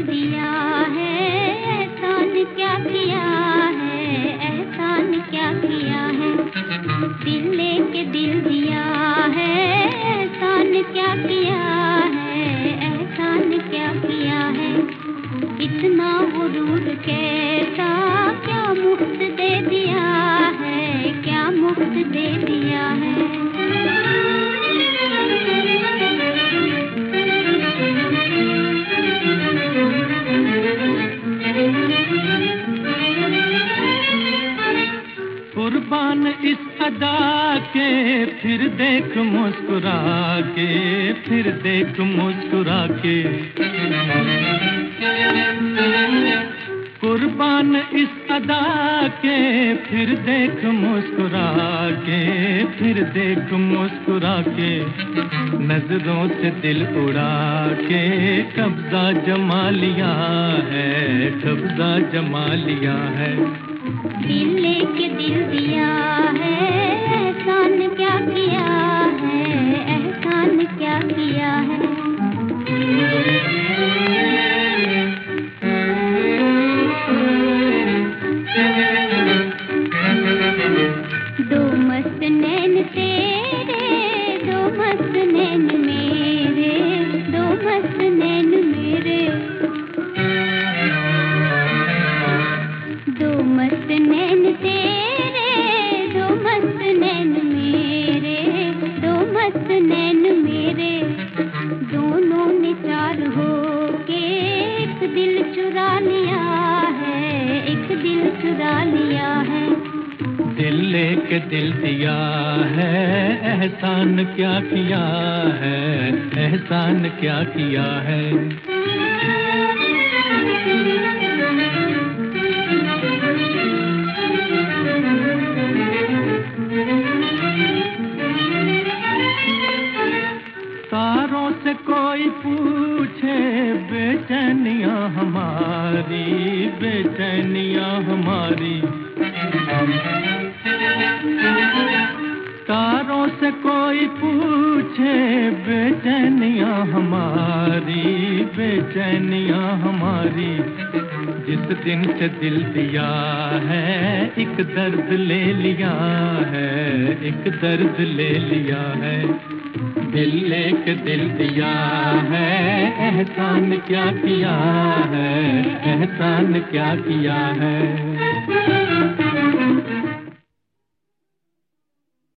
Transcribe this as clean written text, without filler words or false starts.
दिल दिया है, एहसान क्या किया है, एहसान क्या किया है। दिल लेके दिल दिया है, एहसान क्या किया है, एहसान क्या किया है। इतना गुरूर कैसा, क्या मुफ्त दे दिया है, क्या मुफ्त दे दिया है। कुर्बान इस अदा के, फिर देख मुस्कुरा के, फिर देख मुस्कुरा के। कुर्बान इस अदा के, फिर देख मुस्कुरा के, फिर देख मुस्कुरा के। नजरों से दिल उड़ा के कब्जा जमा लिया है, कब्जा जमा लिया है। दिल लेके दिल दिया है, एहसान क्या किया है, एहसान क्या किया है। दो मस्त नैन तेरे, दो मस्त नैन मेरे, दो मस्त नैन मेरे। दो मस्त नैन तेरे, दो मस्त नैन मेरे, दो मस्त नैन मेरे। दोनों ने चार होके एक दिल चुरा लिया है, एक दिल चुरा लिया है। दिल लेके दिल दिया है, एहसान क्या किया है, एहसान क्या किया है। तारों से कोई पूछे बेचैनियां हमारी, बेचैनियां हमारी। तारों से कोई पूछे बेचैनियां हमारी, बेचैनियां हमारी। जिस दिन से दिल दिया है, एक दर्द ले लिया है, एक दर्द ले लिया है। दिल लेके दिल दिया है, एहसान क्या किया है, एहसान क्या किया है।